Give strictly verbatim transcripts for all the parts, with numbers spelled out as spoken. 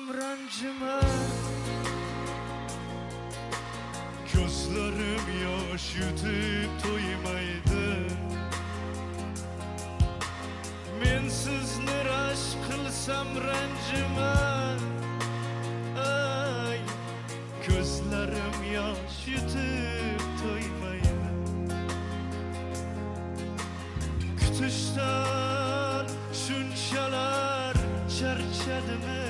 ranjiman, ko'zlarim yosh yutib to'ymaydi. Men sizni rashk qilsam ranjiman, ay, ko'zlarim yosh yutib to'ymaydi. Kutishdan shunchalar charchadimi,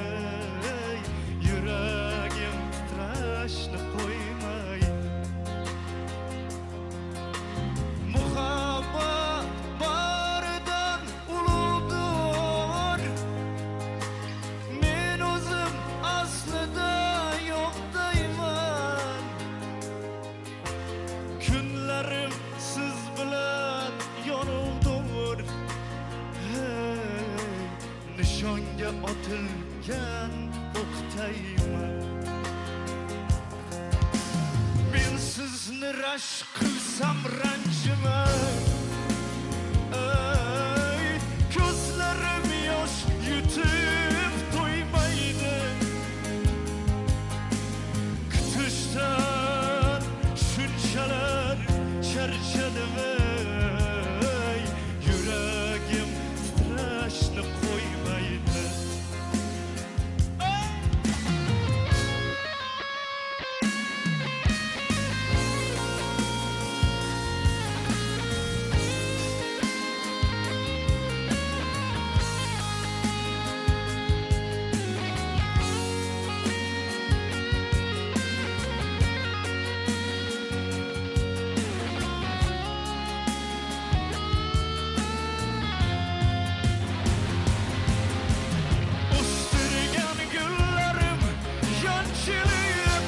yuragim titrashni qo'ymaydi. Muhabbat baridan ulug'dir, men o'zim aslida yo'qdayman. Kunlarim siz bilan yonuvdir, hey, nishonga otilgan o'qdayman. Men sizni rashk qilsam ranjiman, ay, ko'zlarim yosh yutib to'ymaydi. Kutishdan shunchalar charchadim, ay, yuragim titrashni qo'ymaydi. O'stirgan gullarim yonchilib,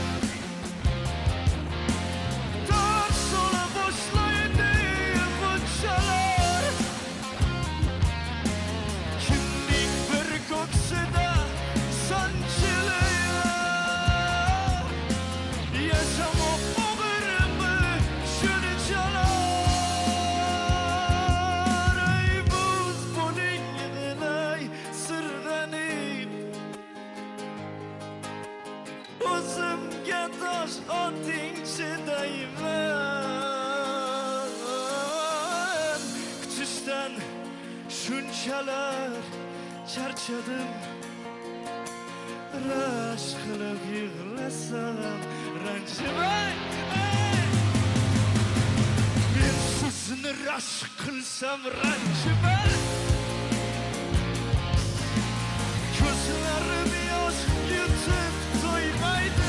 tor sola boshlaydi bunchalar. Kimning bir ko'ksida sanchilib, yashamoq og'irmi shunchalar. Ey, buz bo'lingdin, ay, sirlanib, o'zimga tosh otingchi deyman. Kutishdan shunchalar charchadim, rashk qilib yig'lasam ranjiman. Men sizni rashk qilsam ranjiman, ko'zlarim yosh yutib to'ymaydi.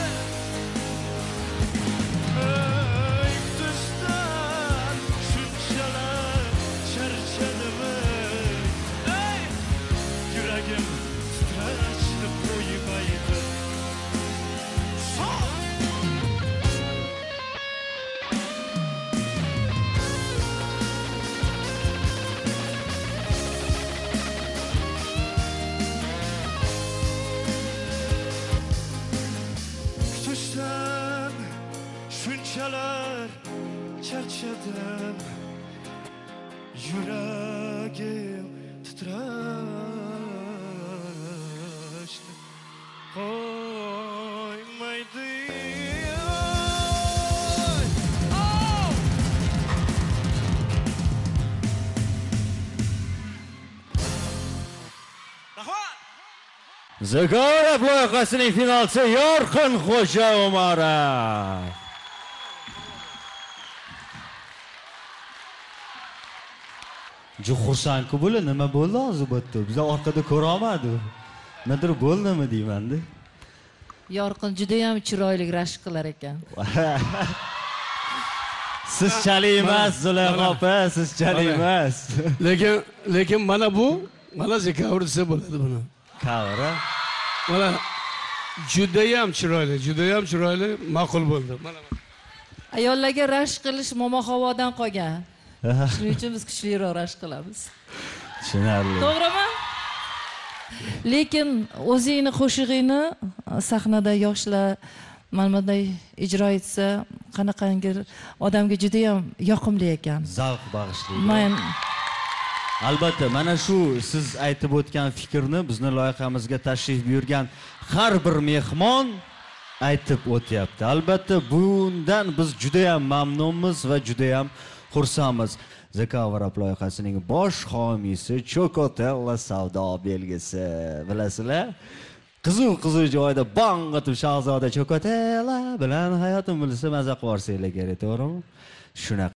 Ey, kutishdan shunchalar charchadim, ey, yuragim titrashni qo'ymaydi. Son! Kutishdan shunchalar charchadim, yuragim titrashni qo'ymaydi. Oh! Rahmat! Zakora loyihasining finalchisi Yorqin Xo'ja Umarov. Xursandku bo'la, nima bo'ldi hozir bu yerda? Biz orqada ko'ra olmadik. Nimadir bo'ldimi deyman-da. Yorqin juda ham chiroyli rashk qilar ekan. Siz chali emas, Zulayho opa, siz chali emas. Lekin lekin mana bu, mana zakavr desa bo'ladi buni. Kavra. Mana juda ham chiroyli, juda ham chiroyli, ma'qul bo'ldi. Mana. Ayollarga rashk qilish momo havodan qolgan. Shuning uchun biz kuchliroq rashk qilamiz. Tushunarli. To'g'rimi? Lekin o'zingni qo'shig'ingni sahnada yoshlar mana bunday ijro etsa, qanaqangi odamga juda ham yoqimli ekan. Zavq bag'ishlaydi. Men Albatta, mana shu siz aytib o'tgan fikrni bizni loyihamizga tashrif buyurgan har bir mehmon aytib o'tyapti. Albatta, bundan biz juda ham mamnunmiz va juda ham xursandmiz. The Cover Up loyihasining bosh homiysi Chocotella savdo belgisi. Bilasizlar? Qiziq-qiziq joyda bang qilib Shahzoda Chocotella bilan hayotim bilsa maza qilib yuborsanglar kerak, to'g'rimi? Shunaqa